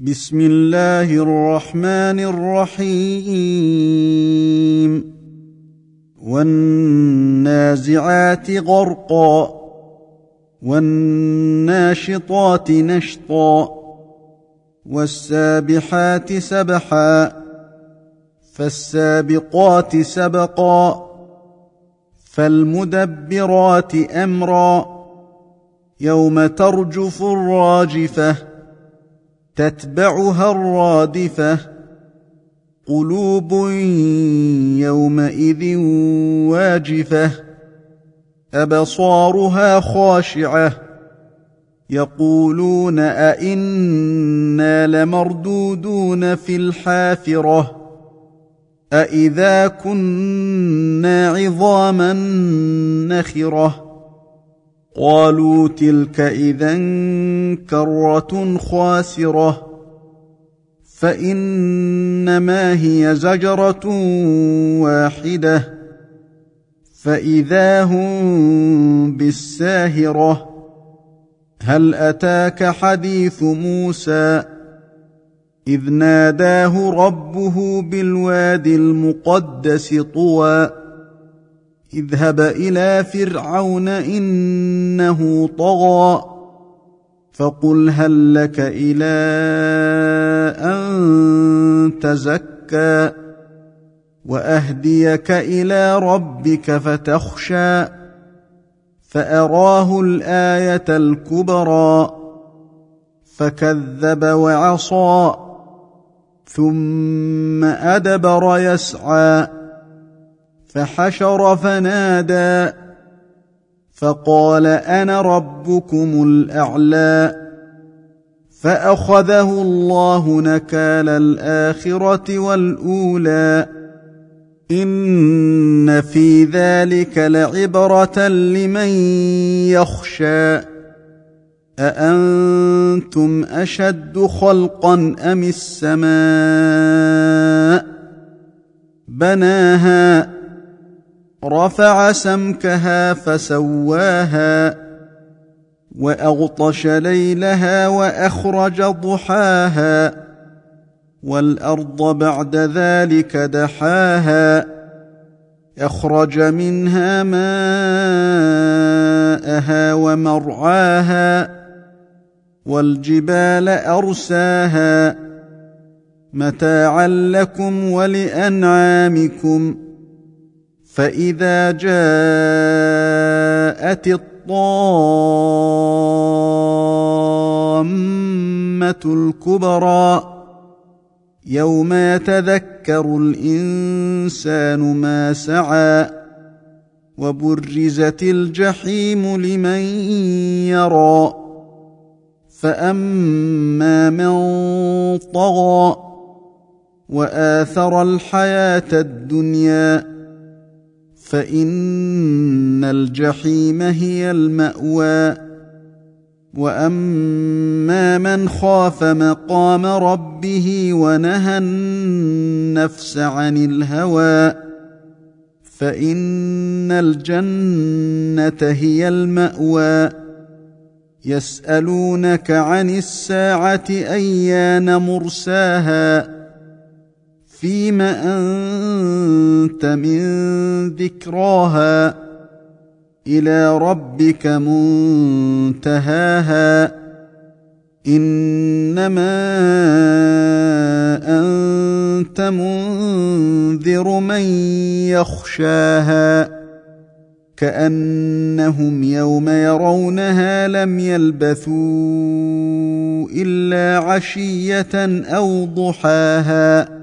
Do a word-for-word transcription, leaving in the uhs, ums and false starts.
بسم الله الرحمن الرحيم والنازعات غرقا والناشطات نشطا والسابحات سبحا فالسابقات سبقا فالمدبرات أمرا يوم ترجف الراجفة تتبعها الرادفة قلوب يومئذ واجفة أبصارها خاشعة يقولون أئنا لمردودون في الحافرة أئذا كنا عظاما نخرة قالوا تلك إذا كرة خاسرة فإنما هي زجرة واحدة فإذا هم بالساهرة هل أتاك حديث موسى إذ ناداه ربه بالوادي المقدس طوى اذهب إلى فرعون إنه طغى فقل هل لك إلى أن تزكى وأهديك إلى ربك فتخشى فأراه الآية الكبرى فكذب وعصى ثم أدبر يسعى فحشر فنادى فقال أنا ربكم الأعلى فأخذه الله نكال الآخرة والأولى إن في ذلك لعبرة لمن يخشى أأنتم أشد خلقا أم السماء بناها رفع سمكها فسواها وأغطش ليلها وأخرج ضحاها والأرض بعد ذلك دحاها أخرج منها ماءها ومرعاها والجبال أرساها متاعا لكم ولأنعامكم فإذا جاءت الطامة الكبرى يوم يتذكر الإنسان ما سعى وبرزت الجحيم لمن يرى فأما من طغى وآثر الحياة الدنيا فإن الجحيم هي المأوى وأما من خاف مقام ربه ونهى النفس عن الهوى فإن الجنة هي المأوى يسألونك عن الساعة أيان مرساها فيم أنت من ذكراها إلى ربك منتهاها إنما أنت منذر من يخشاها كأنهم يوم يرونها لم يلبثوا إلا عشية أو ضحاها